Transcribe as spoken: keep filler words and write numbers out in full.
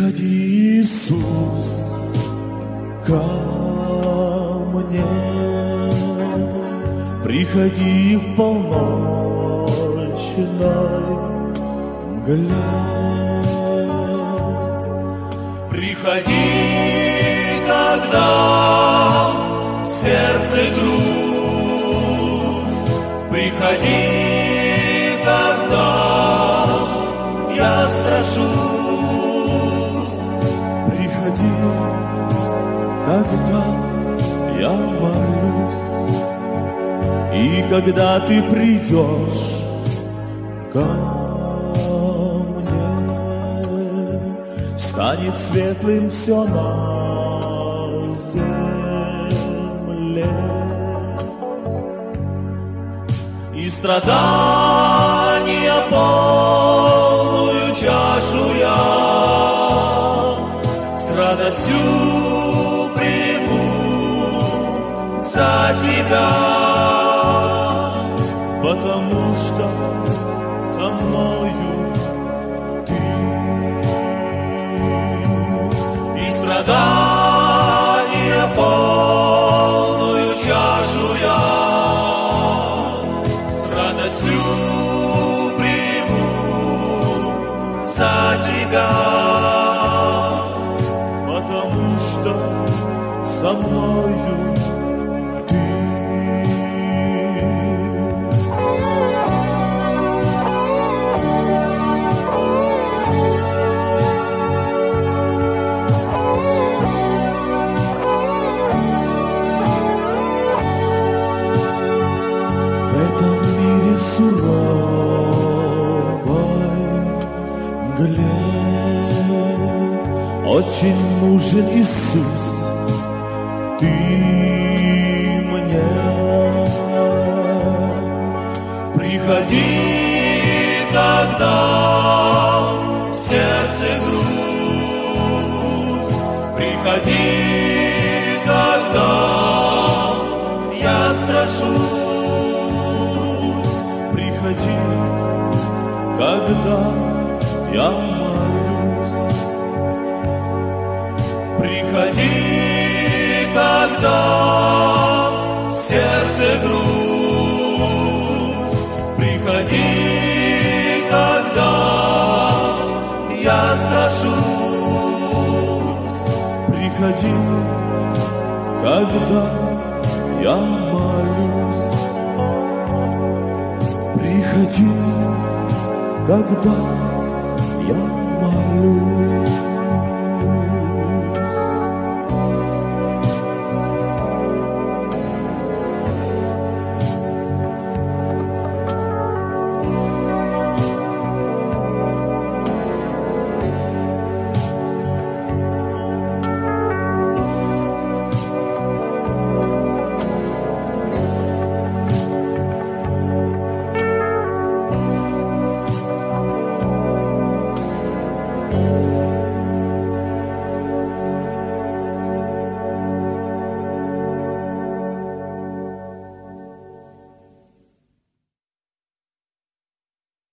Приходи, Иисус, ко мне, приходи в полночной мгле. Приходи, когда в сердце грусть, приходи, когда я страшусь, приходи, когда я молюсь, и когда ты придешь ко мне, станет светлым все на земле, и страдания полную чашу я с радостью приму за тебя, потому что со мною ты, и страдания полную чашу я с радостью приму за тебя, потому что со мною ты. В этом мире суровой мгле очень нужен Иисус, ты мне. Приходи, когда в сердце грусть, приходи, когда я страшусь, приходи, когда я молюсь, приходи, когда в сердце грусть, приходи, когда я страшусь, приходи, когда я молюсь, приходи, когда я молюсь.